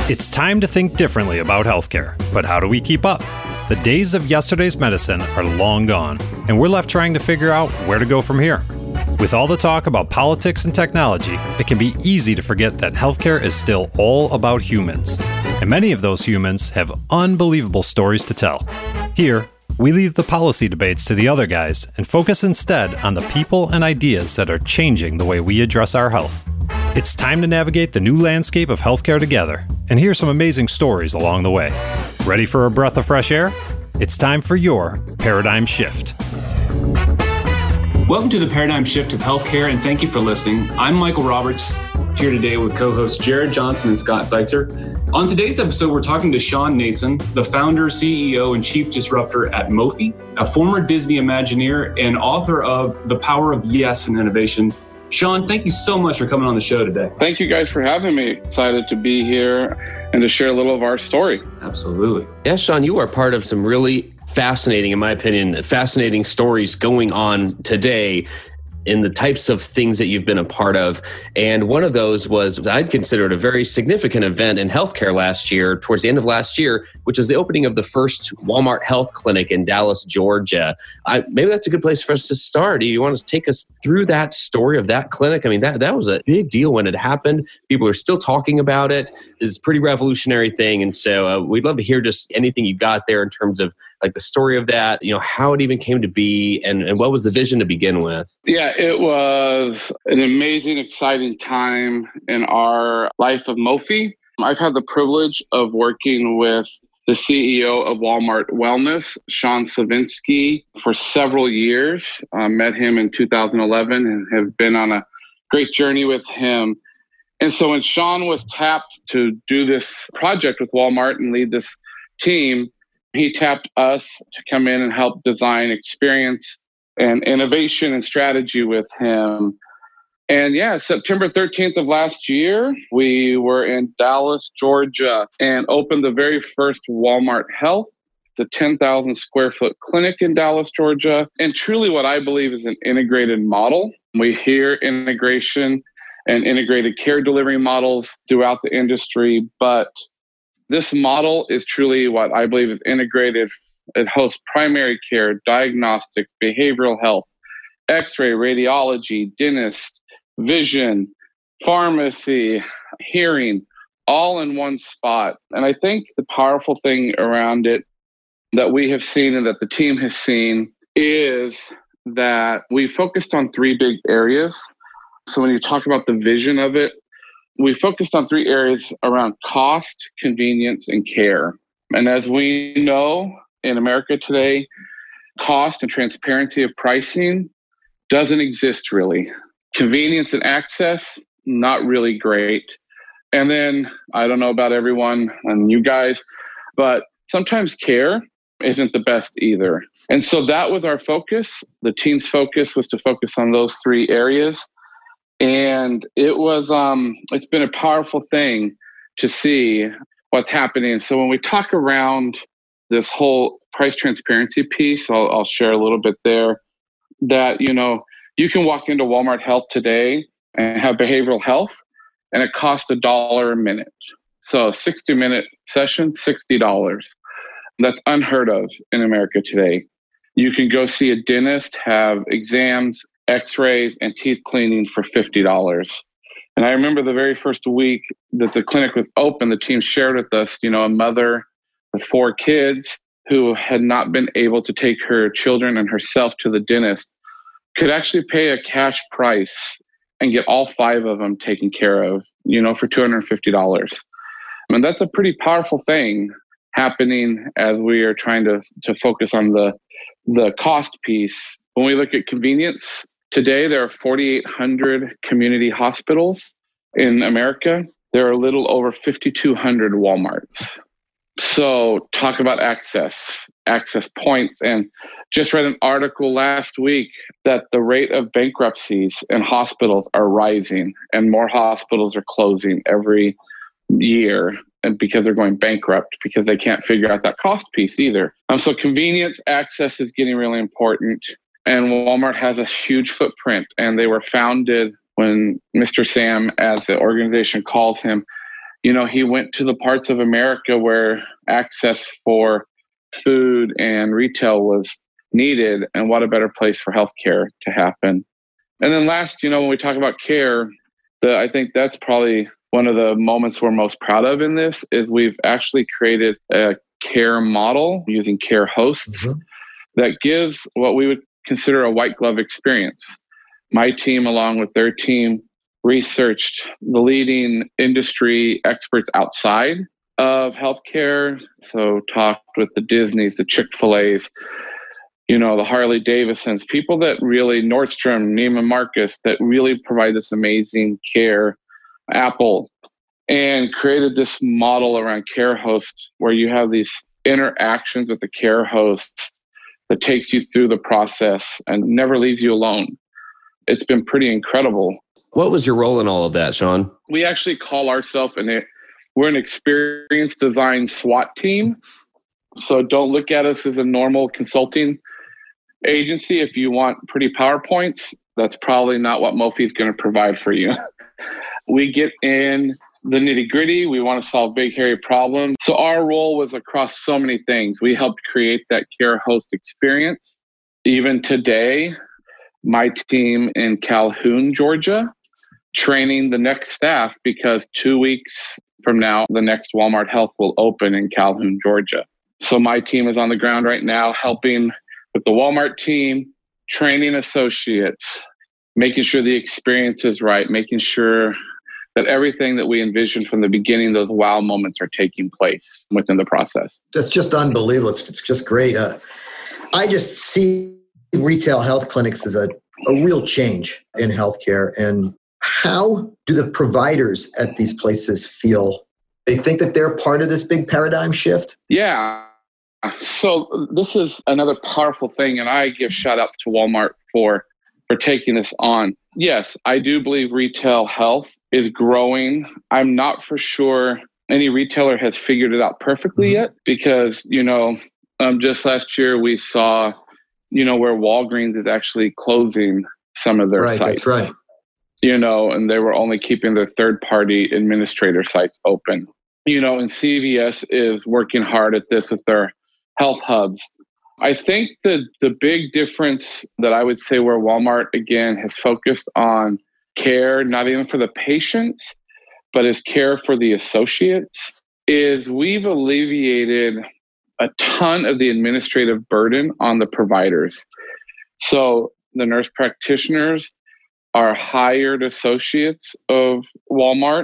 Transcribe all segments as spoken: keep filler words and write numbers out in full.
It's time to think differently about healthcare, but how do we keep up? The days of yesterday's medicine are long gone, and we're left trying to figure out where to go from here. With all the talk about politics and technology, it can be easy to forget that healthcare is still all about humans. And many of those humans have unbelievable stories to tell. Here, we leave the policy debates to the other guys and focus instead on the people and ideas that are changing the way we address our health. It's time to navigate the new landscape of healthcare together and hear some amazing stories along the way. Ready for a breath of fresh air? It's time for your Paradigm Shift. Welcome to the Paradigm Shift of Healthcare, and thank you for listening. I'm Michael Roberts, here today with co-hosts Jared Johnson and Scott Zeitzer. On today's episode, we're talking to Sean Nason, the founder, C E O, and chief disruptor at Mophie, a former Disney Imagineer and author of The Power of Yes and Innovation. Sean, thank you so much for coming on the show today. Thank you guys for having me. Excited to be here and to share a little of our story. Absolutely. Yeah, Sean, you are part of some really fascinating, in my opinion, fascinating stories going on today in the types of things that you've been a part of. And one of those was, I'd considered a very significant event in healthcare last year, towards the end of last year, which was the opening of the first Walmart Health Clinic in Dallas, Georgia. I, maybe that's a good place for us to start. Do you want to take us through that story of that clinic? I mean, that, that was a big deal when it happened. People are still talking about it. It's a pretty revolutionary thing. And so uh, we'd love to hear just anything you've got there in terms of like the story of that, you know, how it even came to be and, and what was the vision to begin with? Yeah, it was an amazing, exciting time in our life of Mophie. I've had the privilege of working with the C E O of Walmart Wellness, Sean Savinsky, for several years. I met him in two thousand eleven and have been on a great journey with him. And so when Sean was tapped to do this project with Walmart and lead this team, he tapped us to come in and help design experience and innovation and strategy with him. And yeah, September thirteenth of last year, we were in Dallas, Georgia, and opened the very first Walmart Health. It's a ten thousand square foot clinic in Dallas, Georgia, and truly what I believe is an integrated model. We hear integration and integrated care delivery models throughout the industry, but this model is truly what I believe is integrated. It hosts primary care, diagnostic, behavioral health, x-ray, radiology, dentist, vision, pharmacy, hearing, all in one spot. And I think the powerful thing around it that we have seen and that the team has seen is that we focused on three big areas. So when you talk about the vision of it, we focused on three areas around cost, convenience, and care. And as we know in America today, cost and transparency of pricing doesn't exist really. Convenience and access, not really great. And then I don't know about everyone and you guys, but sometimes care isn't the best either. And so that was our focus. The team's focus was to focus on those three areas. And it was, um, it's been a powerful thing to see what's happening. So when we talk around this whole price transparency piece, I'll, I'll share a little bit there that, you know, you can walk into Walmart Health today and have behavioral health and it costs a dollar a minute. So a sixty minute session, sixty dollars. That's unheard of in America today. You can go see a dentist, have exams, x-rays, and teeth cleaning for fifty dollars. And I remember the very first week that the clinic was open, the team shared with us, you know, a mother with four kids who had not been able to take her children and herself to the dentist could actually pay a cash price and get all five of them taken care of, you know, for two hundred fifty dollars. I mean, that's a pretty powerful thing happening as we are trying to, to focus on the, the cost piece. When we look at convenience, today, there are forty-eight hundred community hospitals in America. There are a little over fifty-two hundred Walmarts. So talk about access, access points. And just read an article last week that the rate of bankruptcies in hospitals are rising and more hospitals are closing every year and because they're going bankrupt because they can't figure out that cost piece either. Um, so convenience, access is getting really important. And Walmart has a huge footprint, and they were founded when Mister Sam, as the organization calls him, You know, he went to the parts of America where access for food and retail was needed, and what a better place for healthcare to happen. And then last, you know, when we talk about care, the, I think that's probably one of the moments we're most proud of in this is we've actually created a care model using care hosts mm-hmm. that gives what we would consider a white glove experience. My team, along with their team, researched the leading industry experts outside of healthcare. So talked with the Disneys, the Chick-fil-A's, you know, the Harley Davidsons, people that really, Nordstrom, Neiman Marcus, that really provide this amazing care, Apple, and created this model around care hosts where you have these interactions with the care hosts that takes you through the process and never leaves you alone. It's been pretty incredible. What was your role in all of that, Sean? We actually call ourselves, an, we're an experience design SWAT team. So don't look at us as a normal consulting agency. If you want pretty PowerPoints, that's probably not what Mophie is going to provide for you. We get in the nitty gritty. We want to solve big, hairy problems. So our role was across so many things. We helped create that care host experience. Even today, my team in Calhoun, Georgia, training the next staff because two weeks from now, the next Walmart Health will open in Calhoun, Georgia. So my team is on the ground right now helping with the Walmart team, training associates, making sure the experience is right, making sure that everything that we envisioned from the beginning, those wow moments are taking place within the process. That's just unbelievable. It's, it's just great. Uh, I just see retail health clinics as a, a real change in healthcare. And how do the providers at these places feel? They think that they're part of this big paradigm shift? Yeah. So this is another powerful thing, and I give shout out to Walmart for, for taking this on. Yes, I do believe retail health is growing. I'm not for sure any retailer has figured it out perfectly mm-hmm. yet because, you know, um, just last year we saw, you know, where Walgreens is actually closing some of their right, sites. That's right. You know, and they were only keeping their third-party administrator sites open. You know, and C V S is working hard at this with their health hubs. I think the the big difference that I would say where Walmart, again, has focused on care, not even for the patients, but is care for the associates, is we've alleviated a ton of the administrative burden on the providers. So the nurse practitioners are hired associates of Walmart,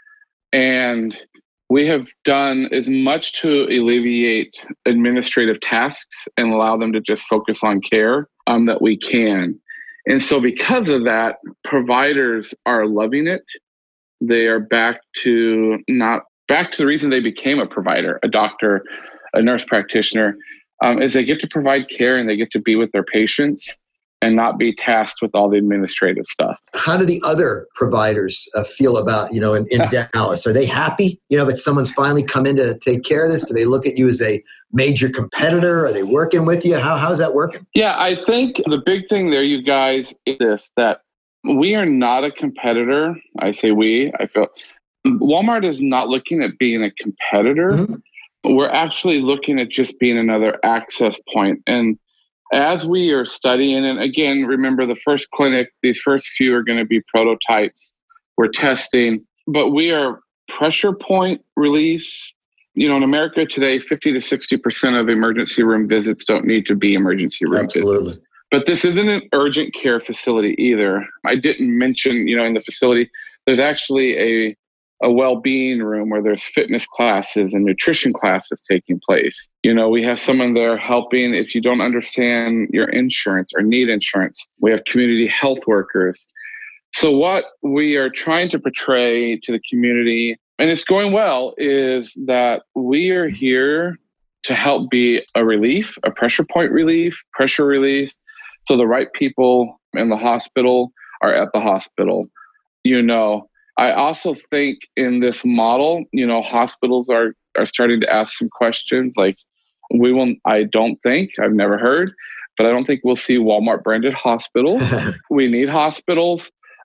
and we have done as much to alleviate administrative tasks and allow them to just focus on care um, that we can. And so because of that, providers are loving it. They are back to not back to the reason they became a provider, a doctor, a nurse practitioner, um, is they get to provide care and they get to be with their patients and not be tasked with all the administrative stuff. How do the other providers uh, feel about, you know, in, in Dallas? Are they happy? You know, if someone's finally come in to take care of this, do they look at you as a major competitor? Are they working with you? How How's that working? Yeah, I think the big thing there, you guys, is this, that we are not a competitor. I say we, I feel Walmart is not looking at being a competitor. Mm-hmm. We're actually looking at just being another access point. And as we are studying, and again, remember the first clinic, these first few are going to be prototypes. We're testing, but we are pressure point release. You know, in America today, fifty to sixty percent of emergency room visits don't need to be emergency room Absolutely. visits. But this isn't an urgent care facility either. I didn't mention, you know, in the facility, there's actually a a well-being room where there's fitness classes and nutrition classes taking place. You know, we have someone there helping if you don't understand your insurance or need insurance. We have community health workers. So what we are trying to portray to the community, and it's going well, is that we are here to help be a relief, a pressure point relief, pressure relief. So the right people in the hospital are at the hospital. You know, I also think in this model, you know, hospitals are, are starting to ask some questions like we will, I don't think, I've never heard, but I don't think we'll see Walmart branded hospitals. We need hospitals.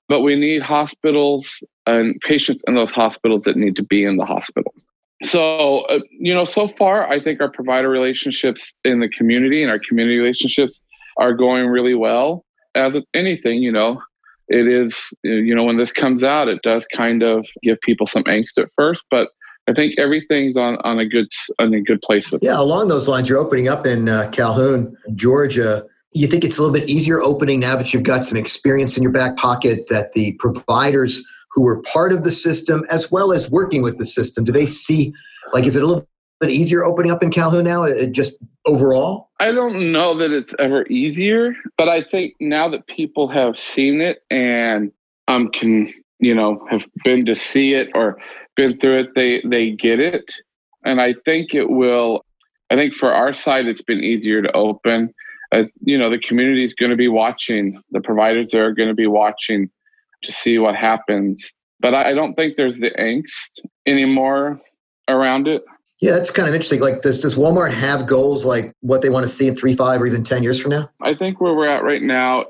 but we need hospitals and patients in those hospitals that need to be in the hospital. So, uh, you know, so far, I think our provider relationships in the community and our community relationships are going really well. As with anything, you know, it is, you know, when this comes out, it does kind of give people some angst at first, but I think everything's on, on a good on a good place with Yeah, it. along those lines, you're opening up in uh, Calhoun, Georgia. You think it's a little bit easier opening now that you've got some experience in your back pocket, that the providers who were part of the system as well as working with the system, do they see, like, is it a little bit easier opening up in Calhoun now, uh, just overall? I don't know that it's ever easier, but I think now that people have seen it and um can, you know, have been to see it or been through it, they they get it. And I think it will, I think for our side, it's been easier to open. As, you know, the community is going to be watching, the providers are going to be watching to see what happens. But I don't think there's the angst anymore around it. Yeah, that's kind of interesting. Like, does, does Walmart have goals like what they want to see in three, five, or even ten years from now? I think where we're at right now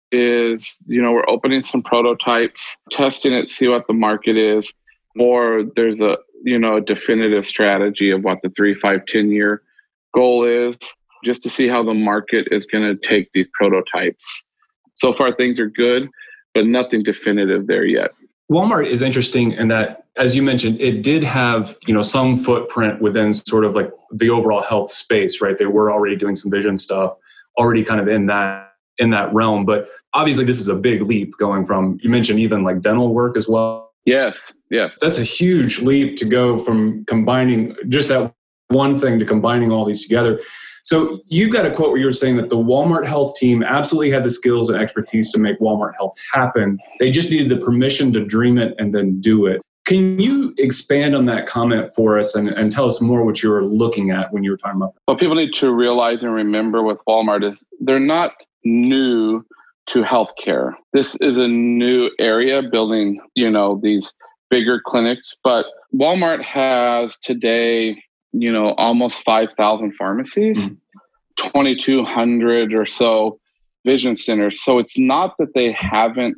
is, you know, we're opening some prototypes, testing it, see what the market is, or there's a, you know, a definitive strategy of what the three, five, ten year goal is, just to see how the market is going to take these prototypes. So far, things are good, but nothing definitive there yet. Walmart is interesting in that, as you mentioned, it did have, you know, some footprint within sort of like the overall health space, right? They were already doing some vision stuff, already kind of in that in that realm. But obviously, this is a big leap going from, you mentioned even like dental work as well. Yes, yes. That's a huge leap to go from combining just that one thing to combining all these together. So you've got a quote where you were saying that the Walmart Health team absolutely had the skills and expertise to make Walmart Health happen. They just needed the permission to dream it and then do it. Can you expand on that comment for us and, and tell us more what you were looking at when you were talking about that? What people need to realize and remember with Walmart is they're not new to healthcare. This is a new area, building, you know, these bigger clinics. But Walmart has today, you know, almost five thousand pharmacies, mm-hmm. twenty-two hundred or so vision centers. So it's not that they haven't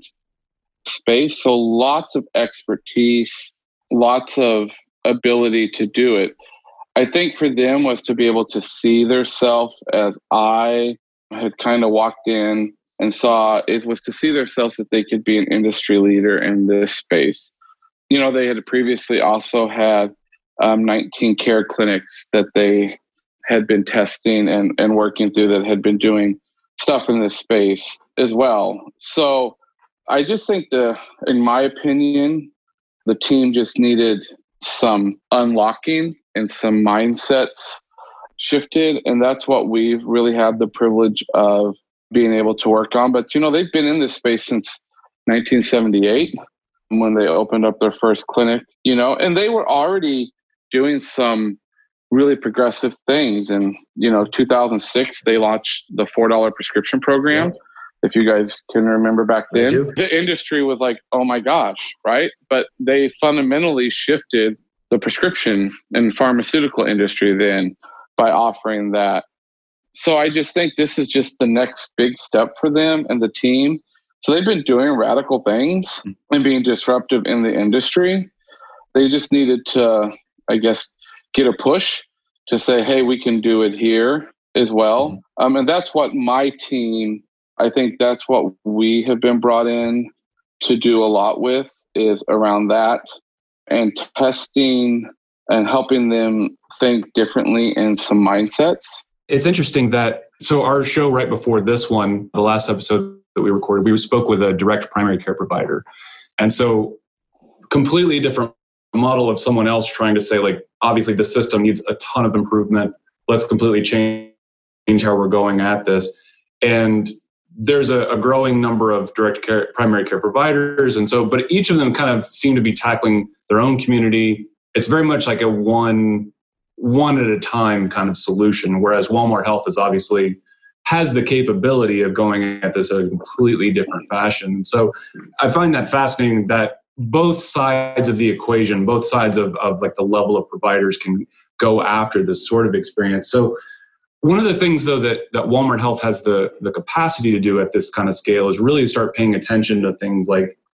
space. So lots of expertise, lots of ability to do it. I think for them was to be able to see their self, as I had kind of walked in and saw, it was to see themselves that they could be an industry leader in this space. You know, they had previously also had um, nineteen care clinics that they had been testing and, and working through, that had been doing stuff in this space as well. So I just think the, in my opinion, the team just needed some unlocking and some mindsets shifted. And that's what we've really had the privilege of being able to work on. But, you know, they've been in this space since nineteen seventy-eight when they opened up their first clinic, you know, and they were already doing some really progressive things. And, you know, two thousand six, they launched the four dollar prescription program. Yeah. If you guys can remember back then, the industry was like, oh my gosh, right? But they fundamentally shifted the prescription and pharmaceutical industry then by offering that. So I just think this is just the next big step for them and the team. So they've been doing radical things and being disruptive in the industry. They just needed to, I guess, get a push to say, hey, we can do it here as well. Mm-hmm. Um, and that's what my team, I think that's what we have been brought in to do a lot with, is around that and testing and helping them think differently in some mindsets. It's interesting that, so our show right before this one, the last episode that we recorded, we spoke with a direct primary care provider. And so completely different model of someone else trying to say, like, obviously the system needs a ton of improvement. Let's completely change how we're going at this. And there's a, a growing number of direct care, primary care providers. And so, but each of them kind of seem to be tackling their own community. It's very much like a one, one at a time kind of solution. Whereas Walmart Health is obviously has the capability of going at this in a completely different fashion. And so I find that fascinating that both sides of the equation, both sides of, of like the level of providers can go after this sort of experience. So one of the things, though, that, that Walmart Health has the, the capacity to do at this kind of scale is really start paying attention to things like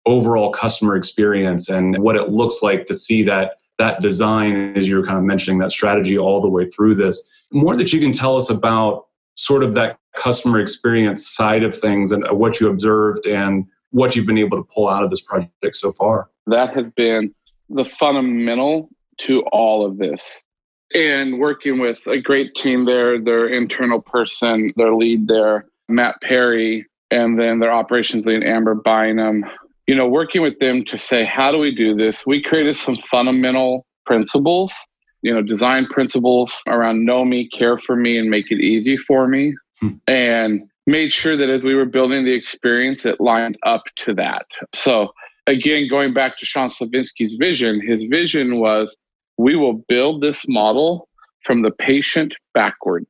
overall customer experience and what it looks like to see that that design, as you were kind of mentioning, that strategy all the way through this. More that you can tell us about sort of that customer experience side of things and what you observed and what you've been able to pull out of this project so far. That has been the fundamental to all of this. And working with a great team there, their internal person, their lead there, Matt Perry, and then their operations lead, Amber Bynum, you know, working with them to say, how do we do this? We created some fundamental principles, you know, design principles around know me, care for me, and make it easy for me. Hmm. And made sure that as we were building the experience, it lined up to that. So again, going back to Sean Slavinsky's vision, his vision was, we will build this model from the patient backwards.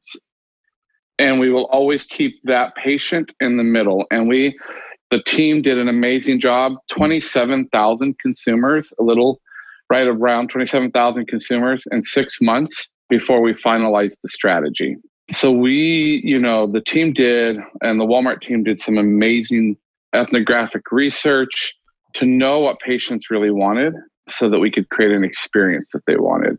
And we will always keep that patient in the middle. And we, the team did an amazing job. twenty-seven thousand consumers, a little right around twenty-seven thousand consumers in six months before we finalized the strategy. So we, you know, the team did, and the Walmart team did some amazing ethnographic research to know what patients really wanted so that we could create an experience that they wanted.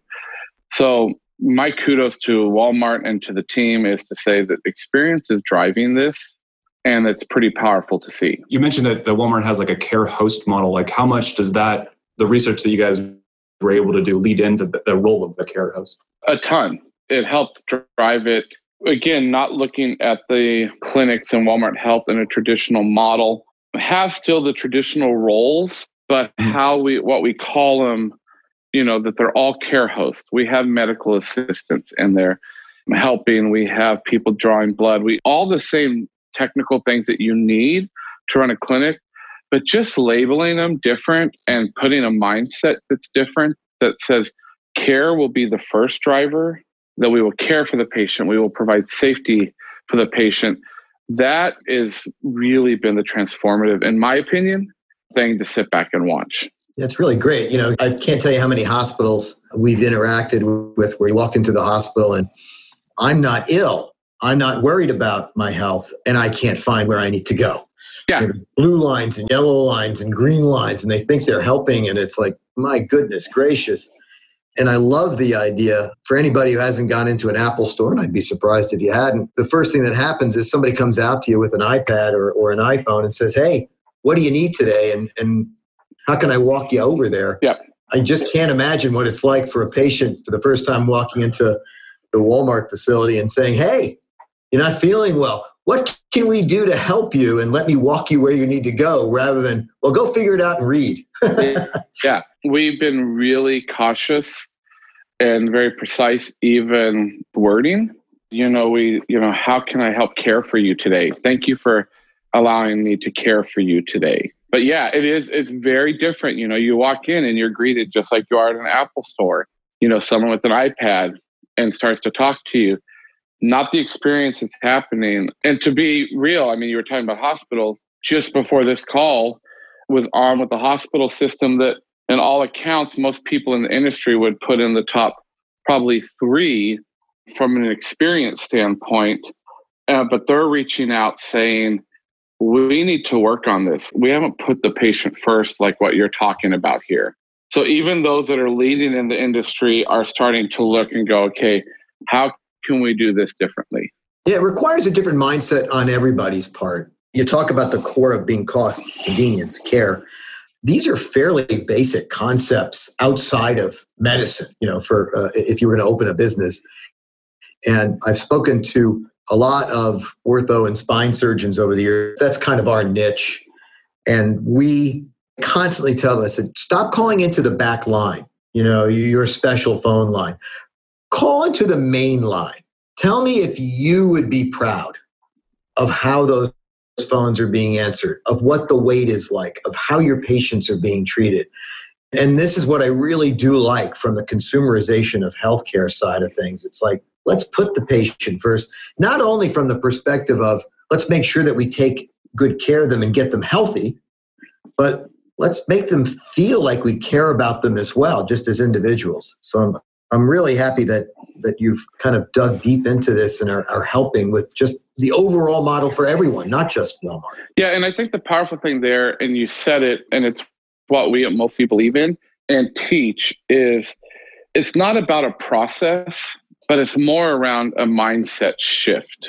So my kudos to Walmart and to the team is to say that experience is driving this, and it's pretty powerful to see. You mentioned that the Walmart has like a care host model. Like how much does that, the research that you guys were able to do, lead into the, the role of the care host? A ton. It helped drive it. Again, not looking at the clinics and Walmart Health in a traditional model. It has still the traditional roles, but how we, what we call them, you know, that they're all care hosts. We have medical assistants in there helping. We have people drawing blood. We all the same technical things that you need to run a clinic, but just labeling them different and putting a mindset that's different that says care will be the first driver, that we will care for the patient. We will provide safety for the patient. That has really been the transformative, in my opinion, thing to sit back and watch. It's really great. You know, I can't tell you how many hospitals we've interacted with where you walk into the hospital and I'm not ill. I'm not worried about my health and I can't find where I need to go. Yeah. There's blue lines and yellow lines and green lines, and they think they're helping. And it's like, my goodness gracious. And I love the idea for anybody who hasn't gone into an Apple store, and I'd be surprised if you hadn't. The first thing that happens is somebody comes out to you with an iPad or, or an iPhone and says, hey, what do you need today? And, and how can I walk you over there? Yep. I just can't imagine what it's like for a patient for the first time walking into the Walmart facility and saying, hey, you're not feeling well. What can we do to help you? And let me walk you where you need to go, rather than, well, go figure it out and read. Yeah. We've been really cautious and very precise, even wording. You know, we, you know, how can I help care for you today? Thank you for allowing me to care for you today. But yeah, it is, it's very different. You know, you walk in and you're greeted just like you are at an Apple store, you know, someone with an iPad and starts to talk to you, not the experience that's happening. And to be real, I mean, you were talking about hospitals. Just before this call was on with the hospital system that, in all accounts, most people in the industry would put in the top probably three from an experience standpoint. Uh, but they're reaching out saying, we need to work on this. We haven't put the patient first, like what you're talking about here. So even those that are leading in the industry are starting to look and go, okay, how can we do this differently? Yeah, it requires a different mindset on everybody's part. You talk about the core of being cost, convenience, care. These are fairly basic concepts outside of medicine, you know, for uh, if you were going to open a business. And I've spoken to a lot of ortho and spine surgeons over the years. That's kind of our niche. And we constantly tell them, I said, stop calling into the back line, you know, your special phone line. Call into the main line. Tell me if you would be proud of how those phones are being answered, of what the wait is like, of how your patients are being treated. And this is what I really do like from the consumerization of healthcare side of things. It's like, let's put the patient first, not only from the perspective of let's make sure that we take good care of them and get them healthy, but let's make them feel like we care about them as well, just as individuals. So I'm, I'm really happy that that you've kind of dug deep into this and are, are helping with just the overall model for everyone, not just Walmart. Yeah, and I think the powerful thing there, and you said it, and it's what we at Mofi believe in and teach, is it's not about a process, but it's more around a mindset shift.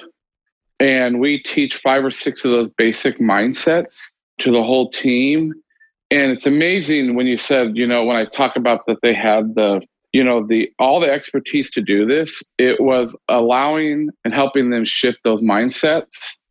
And we teach five or six of those basic mindsets to the whole team. And it's amazing when you said, you know, when I talk about that they had the, you know, the all the expertise to do this, it was allowing and helping them shift those mindsets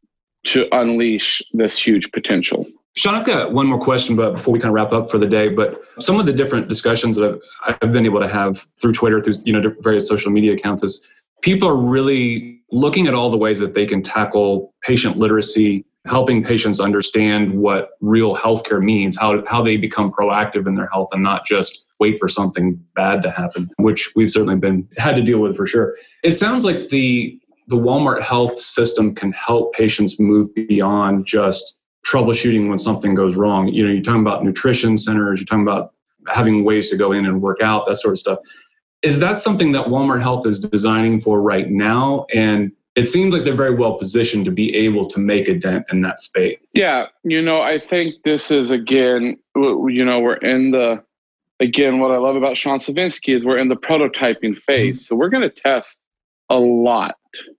to unleash this huge potential. Sean, I've got one more question, but before we kind of wrap up for the day, but some of the different discussions that I've, I've been able to have through Twitter, through, you know, various social media accounts, is people are really looking at all the ways that they can tackle patient literacy, helping patients understand what real healthcare means, how, how they become proactive in their health and not just wait for something bad to happen, which we've certainly been had to deal with for sure. It sounds like the the Walmart Health system can help patients move beyond just troubleshooting when something goes wrong. You know, you're talking about nutrition centers, you're talking about having ways to go in and work out, that sort of stuff. Is that something that Walmart Health is designing for right now? And it seems like they're very well positioned to be able to make a dent in that space. Yeah, you know, I think this is, again, you know, we're in the, again, what I love about Sean Savinsky is we're in the prototyping phase. Mm-hmm. So we're going to test a lot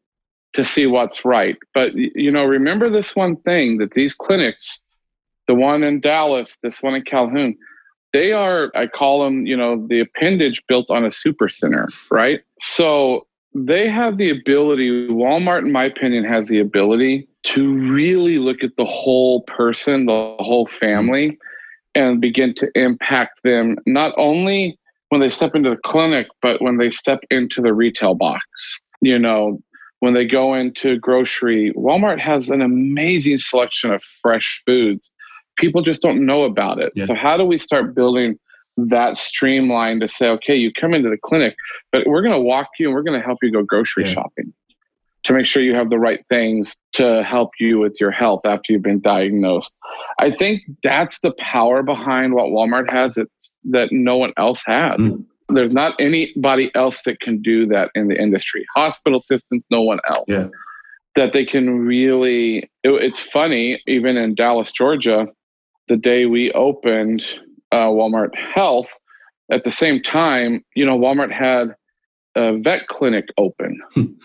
to see what's right. But, you know, remember this one thing, that these clinics, the one in Dallas, this one in Calhoun, they are, I call them, you know, the appendage built on a super center, right? So they have the ability, Walmart, in my opinion, has the ability to really look at the whole person, the whole family, and begin to impact them, not only when they step into the clinic, but when they step into the retail box. You know, when they go into grocery, Walmart has an amazing selection of fresh foods. People just don't know about it. Yeah. So how do we start building that streamline to say, okay, you come into the clinic, but we're going to walk you and we're going to help you go grocery yeah. shopping to make sure you have the right things to help you with your health after you've been diagnosed. I think that's the power behind what Walmart has it's, that no one else has. Mm. There's not anybody else that can do that in the industry. Hospital systems, no one else. Yeah. That they can really, it, it's funny, even in Dallas, Georgia, the day we opened uh, Walmart Health, at the same time, you know, Walmart had a vet clinic open.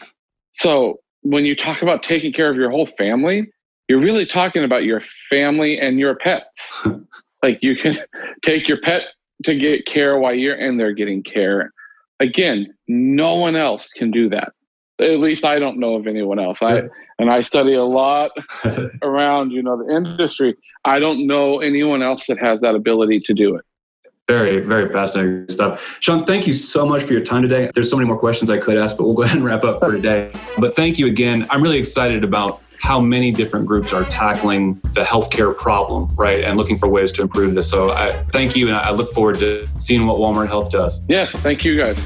So when you talk about taking care of your whole family, you're really talking about your family and your pets. Like you can take your pet to get care while you're in there getting care. Again, no one else can do that. At least I don't know of anyone else. I and I study a lot around, you know, the industry. I don't know anyone else that has that ability to do it. Very, very fascinating stuff. Sean, thank you so much for your time today. There's so many more questions I could ask, but we'll go ahead and wrap up for today. But thank you again. I'm really excited about how many different groups are tackling the healthcare problem, right? And looking for ways to improve this. So I thank you. And I look forward to seeing what Walmart Health does. Yes. Thank you guys.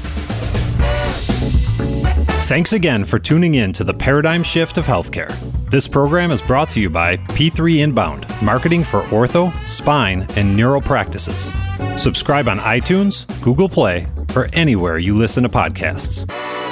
Thanks again for tuning in to the Paradigm Shift of Healthcare. This program is brought to you by P three Inbound, marketing for ortho, spine, and neural practices. Subscribe on iTunes, Google Play, or anywhere you listen to podcasts.